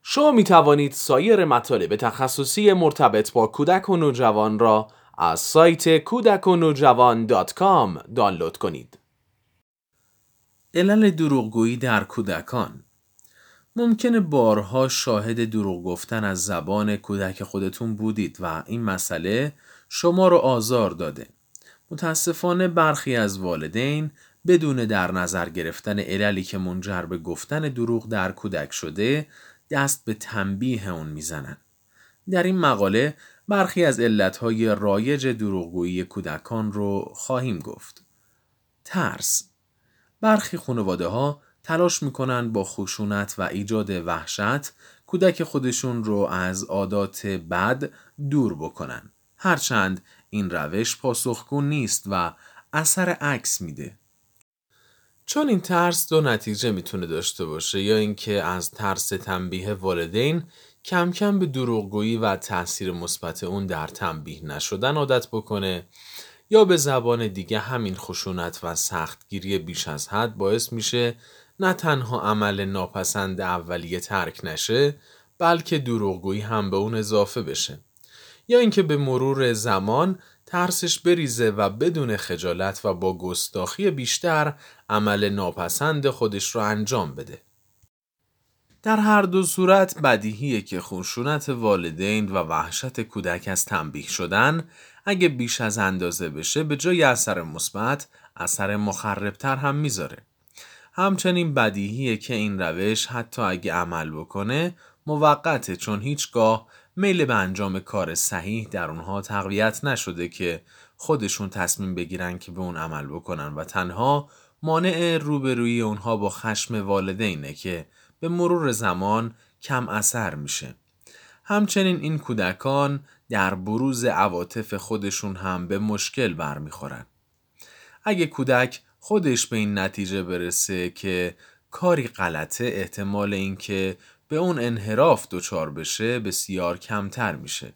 شما می توانید سایر مطالب تخصصی مرتبط با کودک و نوجوان را از سایت kudakundnojava.com دانلود کنید. علل دروغگویی در کودکان. ممکنه بارها شاهد دروغ گفتن از زبان کودک خودتون بودید و این مسئله شما رو آزار داده. متاسفانه برخی از والدین بدون در نظر گرفتن عللی که منجر به گفتن دروغ در کودک شده دست به تنبیه اون میزنن. در این مقاله برخی از علتهای رایج دروغگویی کودکان رو خواهیم گفت. ترس. برخی خانواده‌ها تلاش میکنن با خشونت و ایجاد وحشت کودک خودشون رو از عادات بد دور بکنن. هرچند این روش پاسخگو نیست و اثر عکس میده. چون این ترس دو نتیجه میتونه داشته باشه، یا اینکه از ترس تنبیه والدین کم کم به دروغگویی و تأثیر مثبت اون در تنبیه نشدن عادت بکنه، یا به زبان دیگه همین خشونت و سختگیری بیش از حد باعث میشه نه تنها عمل ناپسند اولیه ترک نشه، بلکه دروغگویی هم به اون اضافه بشه، یا اینکه به مرور زمان ترسش بریزه و بدون خجالت و با گستاخی بیشتر عمل ناپسند خودش رو انجام بده. در هر دو صورت بدیهیه که خشونت والدین و وحشت کودک از تنبیه شدن اگه بیش از اندازه بشه به جای اثر مثبت اثر مخربتر هم میذاره. همچنین بدیهیه که این روش حتی اگه عمل بکنه موقته، چون هیچگاه میل به انجام کار صحیح در اونها تقویت نشده که خودشون تصمیم بگیرن که به اون عمل بکنن و تنها مانع روبرویی اونها با خشم والدینه که به مرور زمان کم اثر میشه. همچنین این کودکان در بروز عواطف خودشون هم به مشکل برمیخورن. اگه کودک خودش به این نتیجه برسه که کاری غلطه، احتمال اینکه به اون انحراف دچار بشه بسیار کمتر میشه.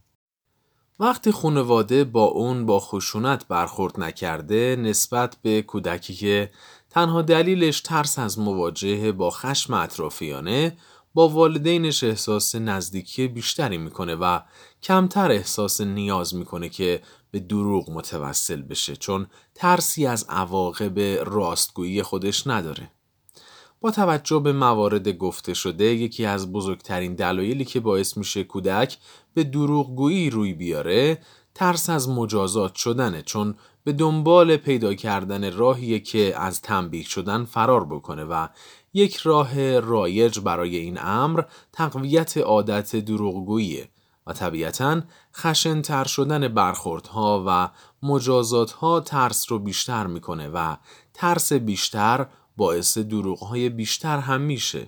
وقتی خانواده با اون با خشونت برخورد نکرده نسبت به کودکی که تنها دلیلش ترس از مواجهه با خشم اطرافیانه، با والدینش احساس نزدیکی بیشتری میکنه و کمتر احساس نیاز میکنه که به دروغ متوسل بشه، چون ترسی از عواقب راستگویی خودش نداره. با توجه به موارد گفته شده، یکی از بزرگترین دلایلی که باعث میشه کودک به دروغگویی روی بیاره ترس از مجازات شدنه، چون به دنبال پیدا کردن راهیه که از تنبیه شدن فرار بکنه و یک راه رایج برای این امر تقویت عادت دروغگوییه و طبیعتاً خشن‌تر شدن برخوردها و مجازاتها ترس رو بیشتر میکنه و ترس بیشتر باعث دروغ‌های بیشتر هم میشه.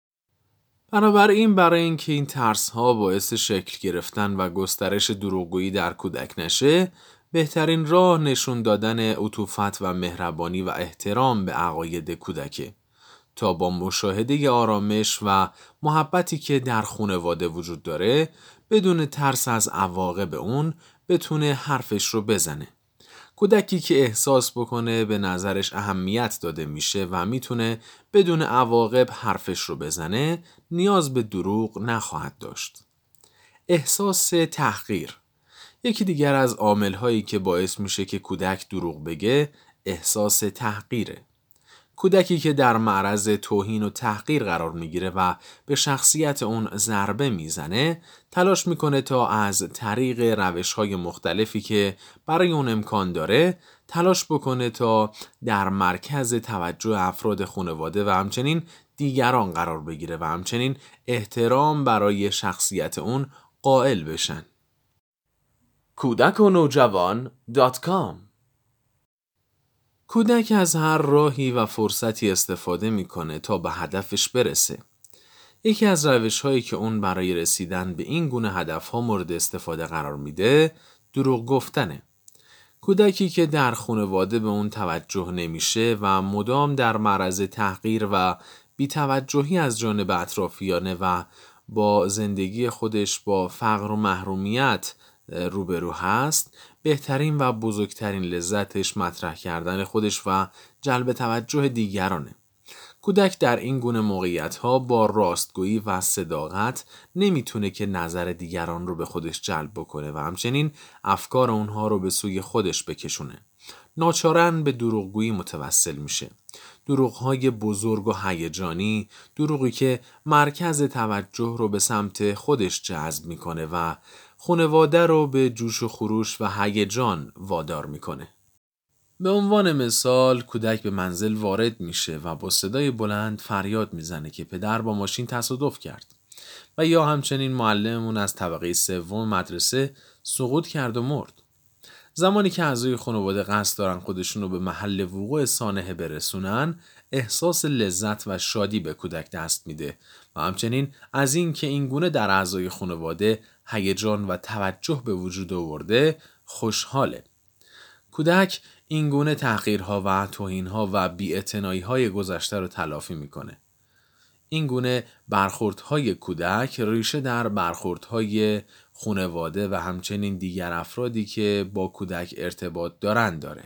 بنابراین برای اینکه این ترس‌ها باعث شکل گرفتن و گسترش دروغگویی در کودک نشه، بهترین راه نشون دادن عطوفت و مهربانی و احترام به عقاید کودکه تا با مشاهده آرامش و محبتی که در خانواده وجود داره بدون ترس از عواقب اون بتونه حرفش رو بزنه. کودکی که احساس بکنه به نظرش اهمیت داده میشه و میتونه بدون عواقب حرفش رو بزنه نیاز به دروغ نخواهد داشت. احساس تحقیر. یکی دیگر از عامل‌هایی که باعث میشه که کودک دروغ بگه احساس تحقیره. کودکی که در معرض توهین و تحقیر قرار میگیره و به شخصیت اون ضربه میزنه تلاش میکنه تا از طریق روش‌های مختلفی که برای اون امکان داره تلاش بکنه تا در مرکز توجه افراد خانواده و همچنین دیگران قرار بگیره و همچنین احترام برای شخصیت اون قائل بشن. kudakundnojava.com کودک از هر راهی و فرصتی استفاده میکنه تا به هدفش برسه. یکی از روش‌هایی که اون برای رسیدن به این گونه هدف‌ها مورد استفاده قرار میده دروغ گفتنه. کودکی که در خانواده به اون توجه نمیشه و مدام در معرض تحقیر و بی‌توجهی از جانب اطرافیانه و با زندگی خودش با فقر و محرومیت روبرو هست، بهترین و بزرگترین لذتش مطرح کردن خودش و جلب توجه دیگرانه. کودک در این گونه موقعیت‌ها با راستگویی و صداقت نمیتونه که نظر دیگران رو به خودش جلب بکنه و همچنین افکار اونها رو به سوی خودش بکشونه. ناچارن به دروغگویی متوسل میشه. دروغ‌های بزرگ و هیجانی، دروغی که مرکز توجه رو به سمت خودش جذب میکنه و خانواده رو به جوش و خروش و هیجان وادار میکنه. به عنوان مثال کودک به منزل وارد میشه و با صدای بلند فریاد میزنه که پدر با ماشین تصادف کرد و یا همچنین معلممون از طبقه سوم مدرسه سقوط کرد و مرد. زمانی که اعضای خانواده قصد دارن خودشون رو به محل وقوع سانحه برسونن، احساس لذت و شادی به کودک دست میده و همچنین از این که این گونه در اعضای خانواده هیجان و توجه به وجود آورده خوشحاله. کودک این گونه تحقیرها و توهینها و بی‌اعتنایی‌های گذشته رو تلافی میکنه. این گونه برخوردهای کودک ریشه در برخوردهای خانواده و همچنین دیگر افرادی که با کودک ارتباط داره.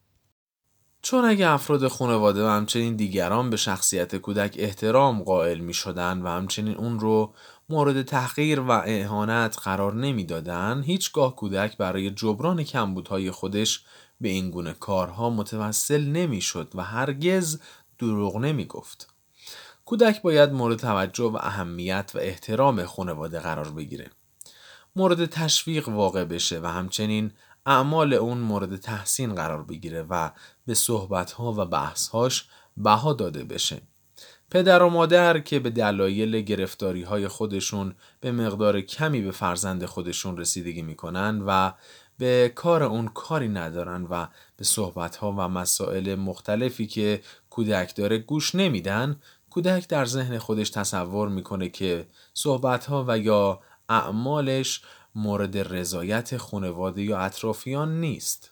چون اگه افراد خانواده و همچنین دیگران به شخصیت کودک احترام قائل می شدن و همچنین اون رو مورد تحقیر و اهانت قرار نمی دادن، هیچگاه کودک برای جبران کمبودهای خودش به این گونه کارها متوسل نمی شد و هرگز دروغ نمی گفت. کودک باید مورد توجه و اهمیت و احترام خانواده قرار بگیره. مورد تشویق واقع بشه و همچنین اعمال اون مورد تحسین قرار بگیره و به صحبت‌ها و بحث‌هاش بها داده بشه. پدر و مادر که به دلایل گرفتاری‌های خودشون به مقدار کمی به فرزند خودشون رسیدگی میکنن و به کار اون کاری ندارن و به صحبت‌ها و مسائل مختلفی که کودک داره گوش نمیدن، کودک در ذهن خودش تصور میکنه که صحبت‌ها و یا اعمالش مورد رضایت خانواده یا اطرافیان نیست.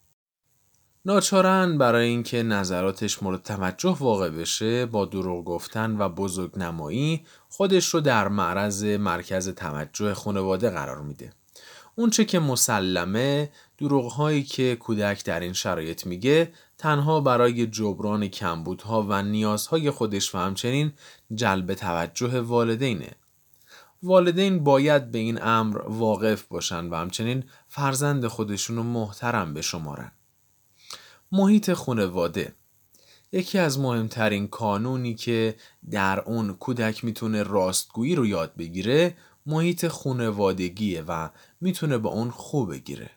ناچارن برای اینکه نظراتش مورد توجه واقع بشه با دروغ گفتن و بزرگ نمایی خودش رو در معرض مرکز توجه خانواده قرار میده. اونچه که مسلمه، دروغ‌هایی که کودک در این شرایط میگه تنها برای جبران کمبودها و نیازهای خودش و همچنین جلب توجه والدینه. والدین باید به این امر واقف باشن و همچنین فرزند خودشونو محترم بشمارن. محیط خانواده یکی از مهمترین کانونی که در اون کودک میتونه راستگویی رو یاد بگیره محیط خانوادگیه و میتونه با اون خوب بگیره.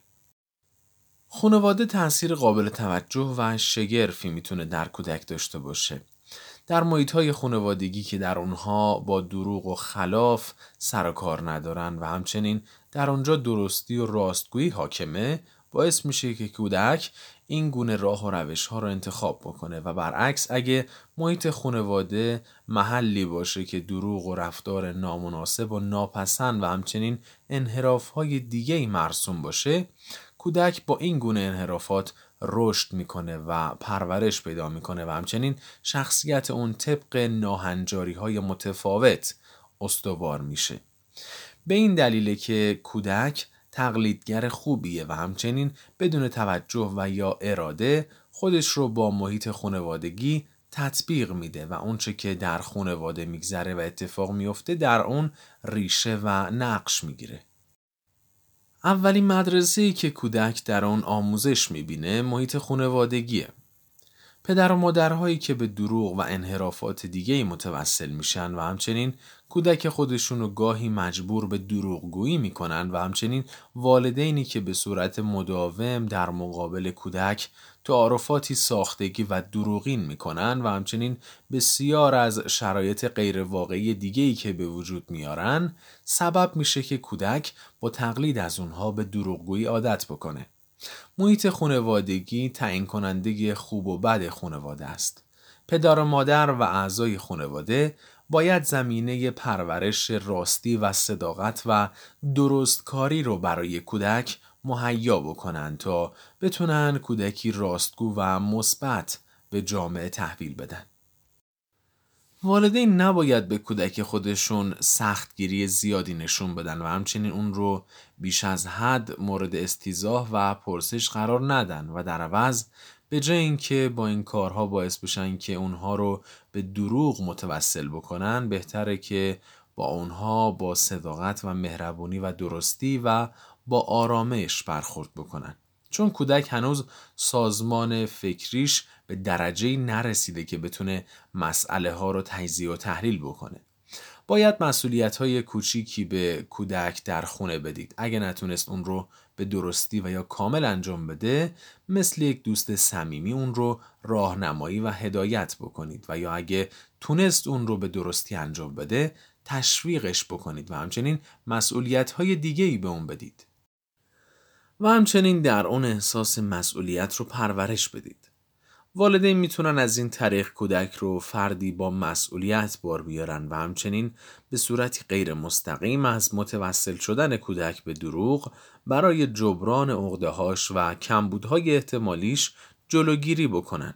خانواده تأثیر قابل توجه و شگرفی میتونه در کودک داشته باشه. در محیط‌های خانوادگی که در اونها با دروغ و خلاف سر و کار ندارن و همچنین در اونجا درستی و راستگویی حاکمه، باعث میشه که کودک این گونه راه و روش‌ها رو انتخاب بکنه و برعکس اگه محیط خانواده محلی باشه که دروغ و رفتار نامناسب و ناپسند و همچنین انحراف‌های دیگه‌ای مرسوم باشه، کودک با این گونه انحرافات رشد میکنه و پرورش پیدا میکنه و همچنین شخصیت اون طبق ناهنجاری‌های متفاوت استوار میشه. به این دلیله که کودک تقلیدگر خوبیه و همچنین بدون توجه و یا اراده خودش رو با محیط خانوادگی تطبیق میده و اونچه که در خانواده میگذره و اتفاق میفته در اون ریشه و نقش میگیره. اولین مدرسه‌ای که کودک در آن آموزش می‌بینه محیط خانوادگیه. پدر و مادرهایی که به دروغ و انحرافات دیگه‌ای متوسل میشن و همچنین کودک خودشونو گاهی مجبور به دروغگویی میکنن و همچنین والدینی که به صورت مداوم در مقابل کودک تعارفاتی ساختگی و دروغین میکنن و همچنین بسیار از شرایط غیر واقعی دیگه‌ای که به وجود میارن سبب میشه که کودک با تقلید از اونها به دروغگویی عادت بکنه. محیط خانوادگی تعیین کننده خوب و بد خانواده است. پدر و مادر و اعضای خانواده باید زمینه پرورش راستی و صداقت و درستکاری رو برای کودک مهیا بکنن تا بتونن کودکی راستگو و مثبت به جامعه تحویل بدن. والدین نباید به کودک خودشون سختگیری زیادی نشون بدن و همچنین اون رو بیش از حد مورد استیضاح و پرسش قرار ندن و در عوض به جای اینکه با این کارها باعث بشن که اونها رو به دروغ متوسل بکنن، بهتره که با اونها با صداقت و مهربونی و درستی و با آرامش برخورد بکنن. چون کودک هنوز سازمان فکریش به درجه‌ای نرسیده که بتونه مسئله ها رو تجزیه و تحلیل بکنه. باید مسئولیت‌های کوچیکی به کودک در خونه بدید. اگه نتونست اون رو به درستی و یا کامل انجام بده، مثل یک دوست صمیمی اون رو راهنمایی و هدایت بکنید و یا اگه تونست اون رو به درستی انجام بده، تشویقش بکنید و همچنین مسئولیت‌های دیگه‌ای به اون بدید. و همچنین در اون احساس مسئولیت رو پرورش بدید. والدین میتونن از این طریق کودک رو فردی با مسئولیت بار بیارن و همچنین به صورتی غیر مستقیم از متوسل شدن کودک به دروغ برای جبران عقده‌هاش و کمبودهای احتمالیش جلوگیری بکنن.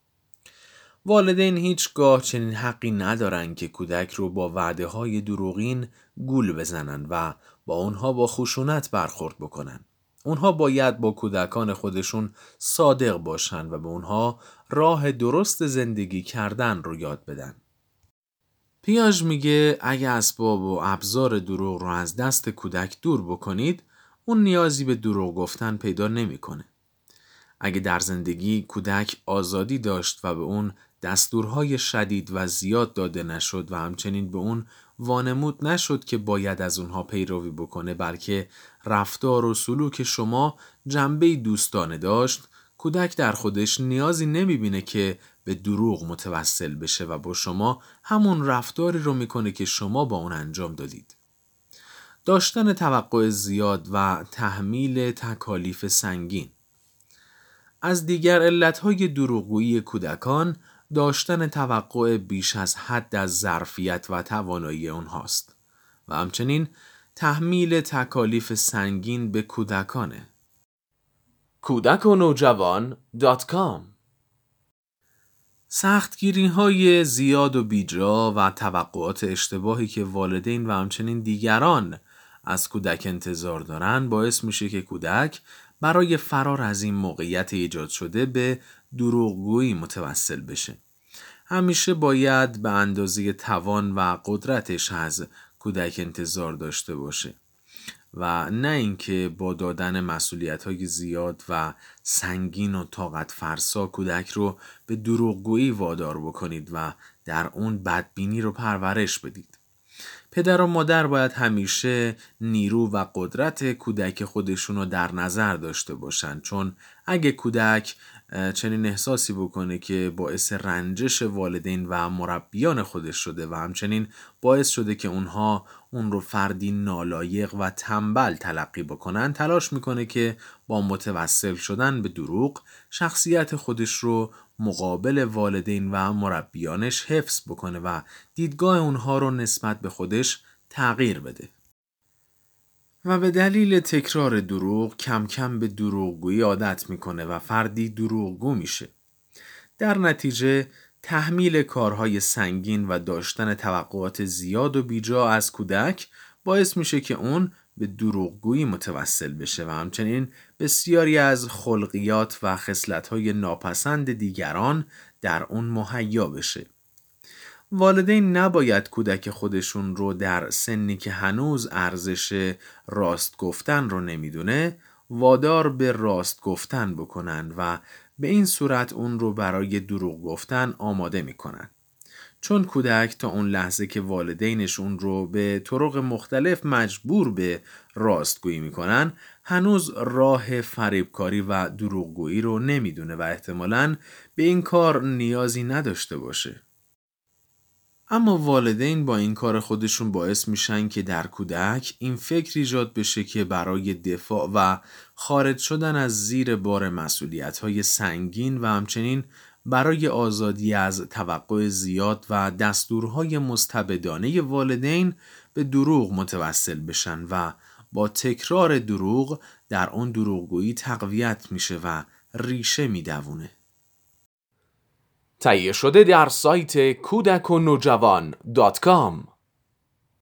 والدین هیچگاه چنین حقی ندارن که کودک رو با وعده‌های دروغین گول بزنن و با اونها با خشونت برخورد بکنن. اونها باید با کودکان خودشون صادق باشن و به اونها راه درست زندگی کردن رو یاد بدن. پیاژ میگه اگه اسباب و ابزار دروغ رو از دست کودک دور بکنید، اون نیازی به دروغ گفتن پیدا نمیکنه. اگه در زندگی کودک آزادی داشت و به اون دستورهای شدید و زیاد داده نشد و همچنین به اون وانمود نشد که باید از اونها پیروی بکنه، بلکه رفتار و سلوک شما جنبه‌ای دوستانه داشت، کودک در خودش نیازی نمیبینه که به دروغ متوسل بشه و با شما همون رفتاری رو میکنه که شما با اون انجام دادید. داشتن توقع زیاد و تحمیل تکالیف سنگین. از دیگر علتهای دروغگویی کودکان داشتن توقع بیش از حد از ظرفیت و توانایی آنهاست و همچنین تحمیل تکالیف سنگین به کودکانه. kudakonojava.com سختگیری های زیاد و بیجا و توقعات اشتباهی که والدین و همچنین دیگران از کودک انتظار دارن باعث میشه که کودک برای فرار از این موقعیت ایجاد شده به دروغگویی متوسل بشه. همیشه باید به اندازه توان و قدرتش از کودک انتظار داشته باشه و نه اینکه با دادن مسئولیت‌های زیاد و سنگین و طاقت فرسا کودک رو به دروغگویی وادار بکنید و در اون بدبینی رو پرورش بدید. پدر و مادر باید همیشه نیرو و قدرت کودک خودشون رو در نظر داشته باشن، چون اگه کودک چنین احساسی بکنه که باعث رنجش والدین و مربیان خودش شده و همچنین باعث شده که اونها اون رو فردی نالایق و تنبل تلقی بکنن، تلاش میکنه که با متوسل شدن به دروغ شخصیت خودش رو مقابل والدین و مربیانش حفظ بکنه و دیدگاه اونها رو نسبت به خودش تغییر بده. و به دلیل تکرار دروغ کم کم به دروغگویی عادت میکنه و فردی دروغگو میشه. در نتیجه تحمیل کارهای سنگین و داشتن توقعات زیاد و بیجا از کودک باعث میشه که اون به دروغگویی متوسل بشه و همچنین بسیاری از خلقیات و خصلت‌های ناپسند دیگران در اون مهیا بشه. والدین نباید کودک خودشون رو در سنی که هنوز ارزش راست گفتن رو نمیدونه وادار به راست گفتن بکنن و به این صورت اون رو برای دروغ گفتن آماده میکنن. چون کودک تا اون لحظه که والدینش اون رو به طرق مختلف مجبور به راستگویی میکنن هنوز راه فریبکاری و دروغگویی رو نمیدونه و احتمالاً به این کار نیازی نداشته باشه. اما والدین با این کار خودشون باعث میشن که در کودک این فکر ایجاد بشه که برای دفاع و خارج شدن از زیر بار مسئولیت‌های سنگین و همچنین برای آزادی از توقع زیاد و دستورهای مستبدانه والدین به دروغ متوسل بشن و با تکرار دروغ در اون دروغگویی تقویت میشه و ریشه میدوونه. تهیه شده در سایت kudakonojava.com